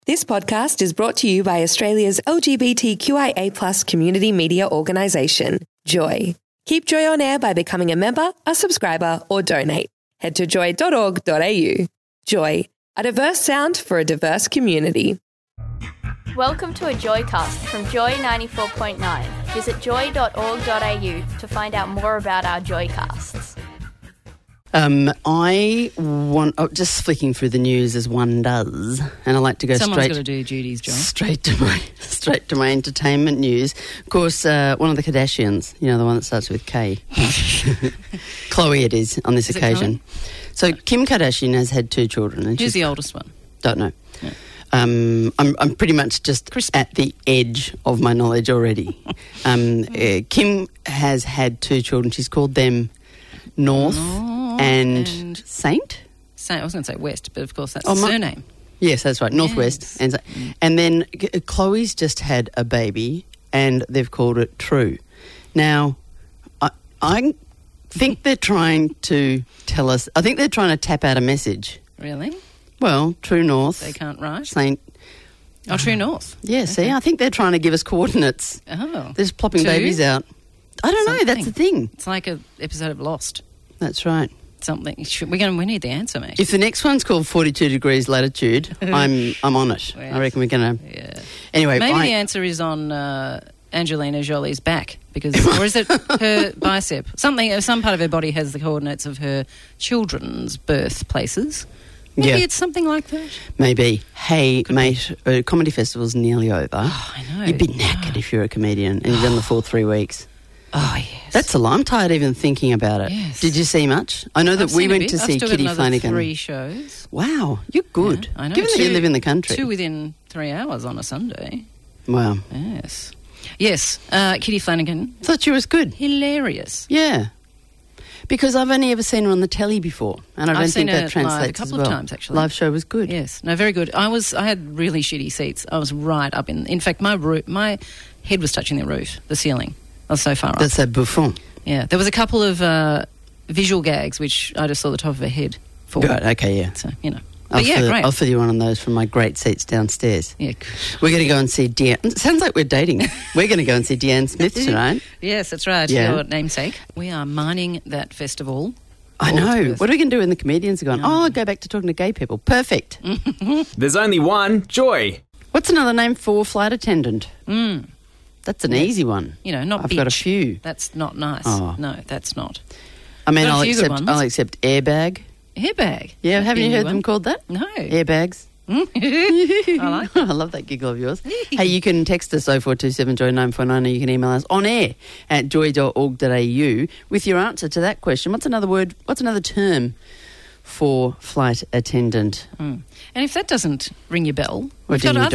This podcast is brought to you by Australia's LGBTQIA+ community media organisation, Joy. Keep Joy on air by becoming a member, a subscriber, or donate. Head to joy.org.au. Joy, a diverse sound for a diverse community. Welcome to a Joycast from Joy 94.9. Visit joy.org.au to find out more about our Joycasts. Just flicking through the news as one does, and I like to go Someone's got to do Judy's job. straight to my entertainment news. Of course, one of the Kardashians, you know, the one that starts with K. Khloe it is on this occasion. So Kim Kardashian has had 2 children. And who's the oldest one? Don't know. Yeah. I'm pretty much just at the edge of my knowledge already. Kim has had 2 children. She's called them North and Saint. I was going to say West, but of course that's the surname. Yes, that's right, Northwest. Yes. And then Chloe's just had a baby and they've called it True. Now, I think they're trying to tell us, I think they're trying to tap out a message. Really? Well, True North. They can't write? Saint. Oh, True North. Yeah, okay. See, I think they're trying to give us coordinates. Oh. They're just plopping babies out. I don't know, that's the thing. It's like an episode of Lost. That's right. Something. We need the answer, mate. If the next one's called 42 degrees latitude, I'm on it. Yes. I reckon we're going to... Yeah. Anyway, maybe the answer is on Angelina Jolie's back, or is it her bicep? Some part of her body has the coordinates of her children's birthplaces. Maybe it's something like that. Maybe. Hey, mate, comedy festival's nearly over. Oh, I know. You'd be knackered if you're a comedian and you've done the full 3 weeks. Oh, yes. That's a lot. I'm tired even thinking about it. Yes. Did you see much? I know that we went to see Kitty Flanagan. 3 shows. Wow, you're good. Yeah, I know. Given that you live in the country. 2 within 3 hours on a Sunday. Wow. Yes. Yes, Kitty Flanagan. Thought she was good. Hilarious. Yeah. Because I've only ever seen her on the telly before, and I don't think that translates live a couple as well. of times, actually. Live show was good. Yes, no, very good. I had really shitty seats. I was right up in fact, my head was touching the roof, the ceiling. I was so far up. That's a Buffon. Yeah, there was a couple of visual gags which I just saw the top of her head for. Right, okay, yeah. So, you know. But great. I'll fill you one of those from my great seats downstairs. Yeah. We're going to go and see Deanne. Sounds like we're dating. We're going to go and see Deanne Smith tonight. Yes, that's right. Yeah. Your namesake. We are mining that festival. I know. What are we going to do when the comedians are gone? Oh, go back to talking to gay people. Perfect. There's only one, Joy. What's another name for flight attendant? That's an easy one. You know, not I've bitch. got a few. That's not nice. Oh. No, that's not. I mean, Got a I'll few good accept ones. airbag. Airbag. Yeah, That'd haven't be a you new heard one. them called that? No. Airbags. I like I love that giggle of yours. Hey, you can text us 0427 Joy 949 or you can email us on air at joy.org.au with your answer to that question. What's another term for flight attendant? And if that doesn't ring your bell, we've got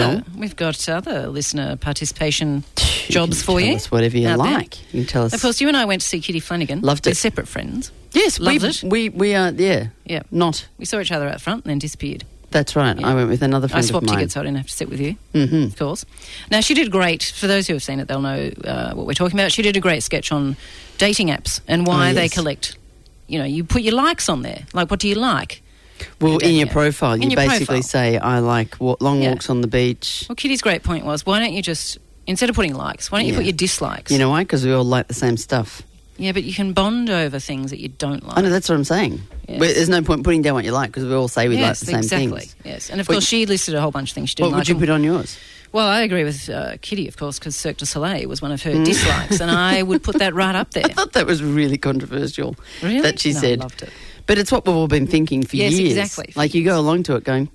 other listener participation jobs for you. Tell us whatever you out like. there. You can tell us. Of course, you and I went to see Kitty Flanagan. Loved We're it. separate friends. Yes, Loved it. we are. Yeah, Yeah. not. We saw each other out front and then disappeared. That's right. Yeah. I went with another friend I swapped of mine. tickets so I didn't have to sit with you, Mm-hmm. of course. Now, she did great. For those who have seen it, they'll know what we're talking about. She did a great sketch on dating apps and why they collect, you know, you put your likes on there. Like, what do you like? Well, in your profile, In you your basically profile. say, I like long walks on the beach. Well, Kitty's great point was, why don't you just, instead of putting likes, why don't you put your dislikes? You know why? Because we all like the same stuff. Yeah, but you can bond over things that you don't like. I know, that's what I'm saying. Yes. But there's no point putting down what you like because we all say we like the same things. Yes, and of course she listed a whole bunch of things she didn't What like. would you put on yours? Well, I agree with Kitty, of course, because Cirque du Soleil was one of her dislikes, and I would put that right up there. I thought that was really controversial. Really? That she No, said. I loved it. But it's what we've all been thinking for Yes, years. exactly. Like you go along to it going,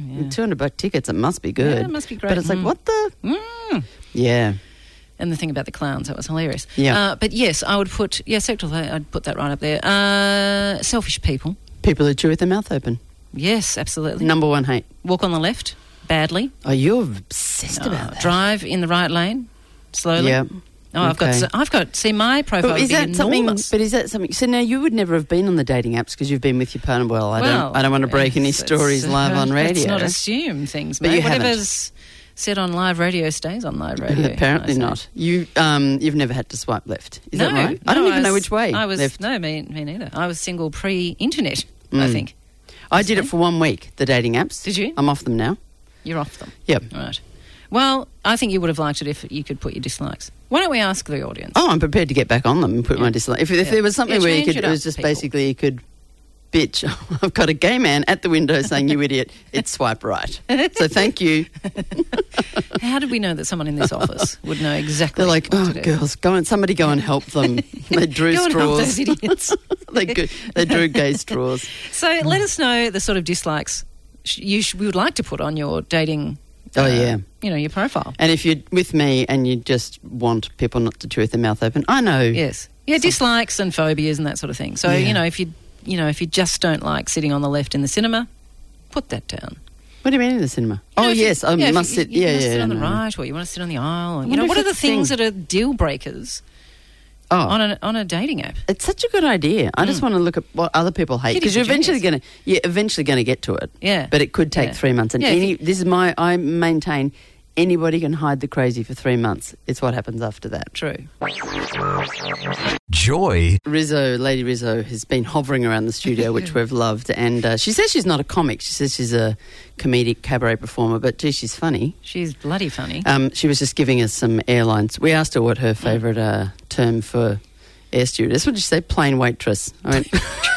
$200 tickets, it must be good. Yeah, it must be great. But it's like, what the? Yeah. And the thing about the clowns, that was hilarious. Yeah. But yes, I would put, Cirque du Soleil, I'd put that right up there. Selfish people. People who chew with their mouth open. Yes, absolutely. Number one hate. Walk on the left, badly. Oh, you're obsessed about that. Drive in the right lane, slowly. Yeah. Oh, I've got. See, my profile But is that enormous. something? But is that something? So now you would never have been on the dating apps because you've been with your partner. Well, I don't want to break any stories live on radio. Let's not assume things, But mate. you Whatever's said on live radio stays on live radio. Apparently not. You've never had to swipe left. Is that right? I don't even know which way. Left. No, me neither. I was single pre-internet. I think. I did it for 1 week. The dating apps. Did you? I'm off them now. You're off them. Yep. All right. Well, I think you would have liked it if you could put your dislikes. Why don't we ask the audience? Oh, I'm prepared to get back on them and put my dislike. If there was something where you change could, it it was up, just people. basically you could bitch. I've got a gay man at the window saying, you idiot, it's swipe right. So thank you. How did we know that someone in this office would know exactly They're like, what oh, to do? girls, somebody go and help them. They drew Go and help straws. those idiots. They drew gay straws. So let us know the sort of dislikes we would like to put on your dating, Oh, yeah. your profile. And if you're with me and you just want people not to chew with their mouth open, I know. Yes. Yeah, dislikes and phobias and that sort of thing. So, Yeah. if you just don't like sitting on the left in the cinema, put that down. What do you mean in the cinema? You know, Oh, if you- yes, I if must you- sit. You Yeah, must yeah. sit on the no. right, or you want to sit on the aisle. wonder What if are the it's things thing- that are deal breakers Oh, on a dating app? it's such a good idea. I just want to look at what other people hate Kitty because you're eventually Virginia's. going to get to it. Yeah. But it could take Yeah. 3 months. And Yeah, if I maintain anybody can hide the crazy for 3 months. It's what happens after that. True. Joy. Lady Rizzo, has been hovering around the studio, which we've loved. And she says she's not a comic. She says she's a comedic cabaret performer, but gee, she's funny. She's bloody funny. She was just giving us some airlines. We asked her what her favourite term for air stewardess. What did she say? Plain waitress. I mean,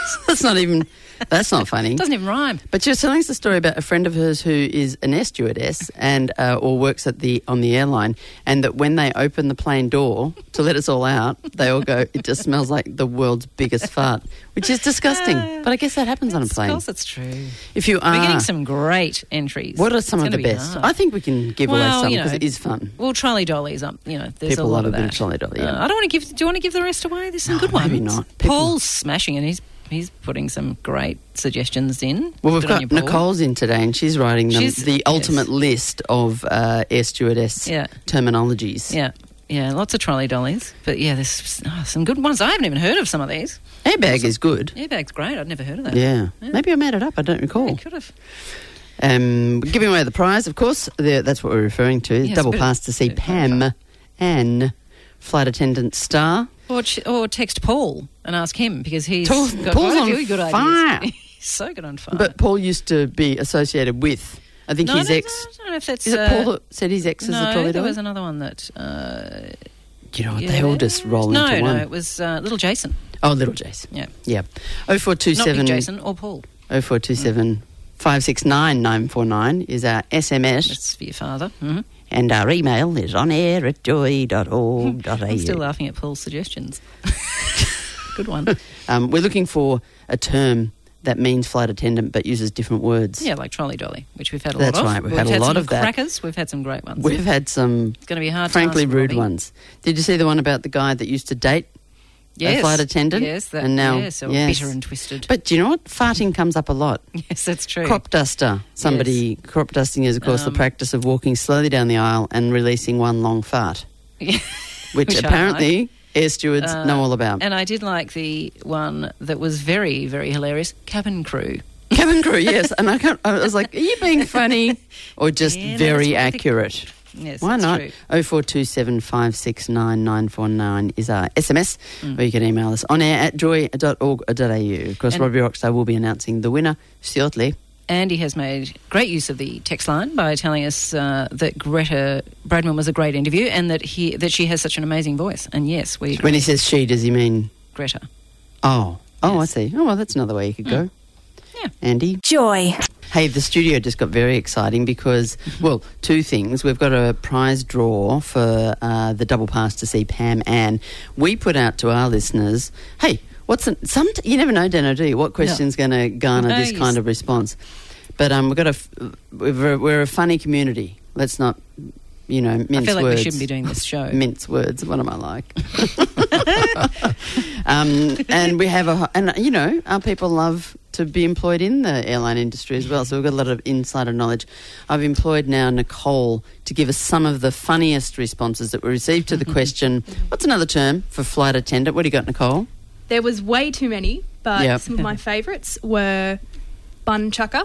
that's not funny. Doesn't even rhyme. But she was telling us a story about a friend of hers who is an air stewardess and or works on the airline, and that when they open the plane door to let us all out, they all go, it just smells like the world's biggest fart, which is disgusting. But I guess that happens on a Of plane. course it's true. If you are, We're getting some great entries. what are some It's of the gonna be best? hard. I think we can give away Well, some you know, because it is fun. Well, trolley dollies up. There's People a lot love of a bit that. of trolley dolly, yeah. I don't want to give. Do you want to give the rest away? There's some good ones. maybe not. People- Paul's smashing it. He's putting some great suggestions in. Well, we've Good on got you, Paul. Nicole's in today, and she's writing them the ultimate list of air stewardess Yeah. terminologies. Yeah, lots of trolley dollies. But yeah, there's some good ones. I haven't even heard of some of these. Airbag is good. Airbag's great. I'd never heard of that. Yeah. Maybe I made it up. I don't recall. Yeah, could have. Giving away the prize, of course. That's what we're referring to. Yes, Double bit pass of- to see bit of Pam and flight attendant Star. Or text Paul and ask him because he's Paul's got quite a on few good fire. ideas. He's so good on fire. But Paul used to be associated with, I think no, his I ex. don't know if that's... Is it Paul that said his ex is a no, trolley there dolly? was another one that... You know what? They all just roll no, into one. No, it was little Jason. Oh, little Jace. Yeah. Yeah. Not 0427 big Jason or Paul. 0427 569 949 is our SMS. That's for your father. Mm-hmm. And our email is onair@joy.org.au. I'm still laughing at Paul's suggestions. Good one. We're looking for a term that means flight attendant but uses different words. Yeah, like trolley dolly, which we've had a That's lot of. right, we've had a lot some of that. Crackers. We've had some great ones. We've had some It's going to be a hard frankly task, rude Robbie. ones. Did you see the one about the guy that used to date a flight attendant? Yes, that, and now, yes, or bitter and twisted. But do you know what? Farting comes up a lot. Yes, that's true. Crop duster. Crop dusting is, of course, the practice of walking slowly down the aisle and releasing one long fart, Yeah. which I apparently air stewards know all about. And I did like the one that was very, very hilarious, cabin crew. Cabin crew, yes. And I was like, are you being funny or just Yeah, no, very that's what I think. accurate? Yes, Why that's not? true. 0427 569 949 is our SMS, or you can email us on air at joy.org.au. Of course, And- Robbie Rockstar will be announcing the winner shortly. Andy has made great use of the text line by telling us that Greta Bradman was a great interview and that she has such an amazing voice. And yes, we agree. When he says she, does he mean... Greta. Oh, I Yes. see. Oh, well, that's another way you could go. Yeah. Andy? Joy. Hey, the studio just got very exciting because, well, two things. We've got a prize draw for the double pass to see Pam Ann. We put out to our listeners, hey, you never know, Dano, do you? What question's going to garner No, this kind of response? But we're a funny community. Let's not, mince words. I feel like we shouldn't be doing this show. Mince words. What am I like? And we have our people love to be employed in the airline industry as well. So we've got a lot of insider knowledge. I've employed now Nicole to give us some of the funniest responses that we received to the question, what's another term for flight attendant? What do you got, Nicole? There was way too many, but Yep. some of my favourites were bun chucker,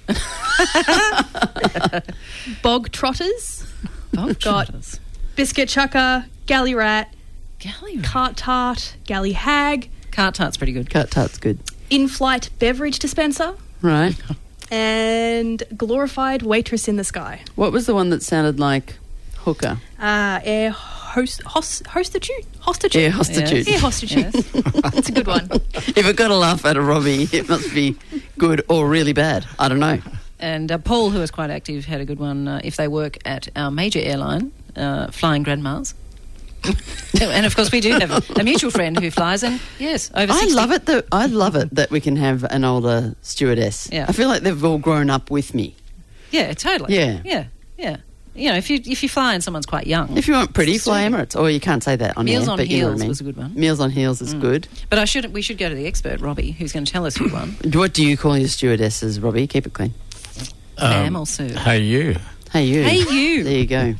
bog trotters, Bog got trotters. biscuit chucker, galley rat, Galley rat. cart tart, galley hag, Cart tart's pretty good. Cut tart's good. in-flight beverage dispenser, Right. And glorified waitress in the sky. What was the one that sounded like hooker? Air hostitute. Air hostitute. Air hostitute. That's a good one. If it got a laugh out of Robbie, it must be good or really bad. I don't know. And Paul, who is quite active, had a good one. If they work at our major airline, flying grandmas. And of course, we do have a mutual friend who flies, and yes, over 60. I love it that we can have an older stewardess. Yeah. I feel like they've all grown up with me. Yeah, totally. Yeah. You know, if you fly and someone's quite young. If you want pretty, fly Emirates. Or you can't say that on Meals air, on but you know what I Heels mean. was a good one. Meals on Heels is good. But we should go to the expert, Robbie, who's going to tell us who won. What do you call your stewardesses, Robbie? Keep it clean. Ma'am or sir? Hey, you. Hey, you. Hey, you. There you go.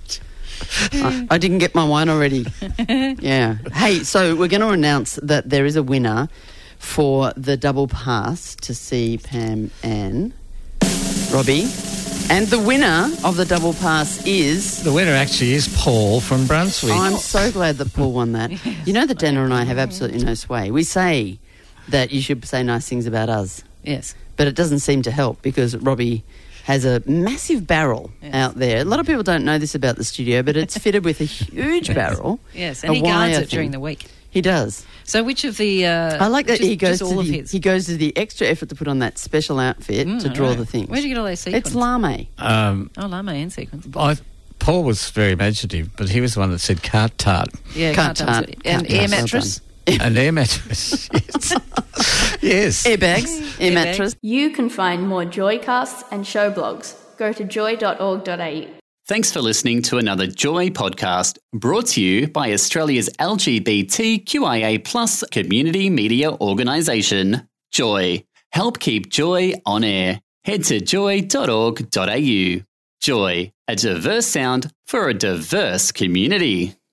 I didn't get my wine already. Yeah. Hey, so we're going to announce that there is a winner for the double pass to see Pam and Robbie. And the winner of the double pass is... The winner actually is Paul from Brunswick. I'm so glad that Paul won that. You know that Dana and I have absolutely no sway. We say that you should say nice things about us. Yes. But it doesn't seem to help because Robbie has a massive barrel out there. A lot of people don't know this about the studio, but it's fitted with a huge barrel. Yes, and he guards it during the week. He does. So which of the... I like that he goes to the extra effort to put on that special outfit to draw the things. Where'd you get all those sequins? It's lame. Lame and sequins. Paul was very imaginative, but he was the one that said cart tart. Yeah, cart tart. And air mattress. An air mattress. Yes. Airbags. Air mattress. You can find more Joycasts and show blogs. Go to joy.org.au. Thanks for listening to another Joy podcast brought to you by Australia's LGBTQIA+ community media organisation, Joy. Help keep Joy on air. Head to joy.org.au. Joy, a diverse sound for a diverse community.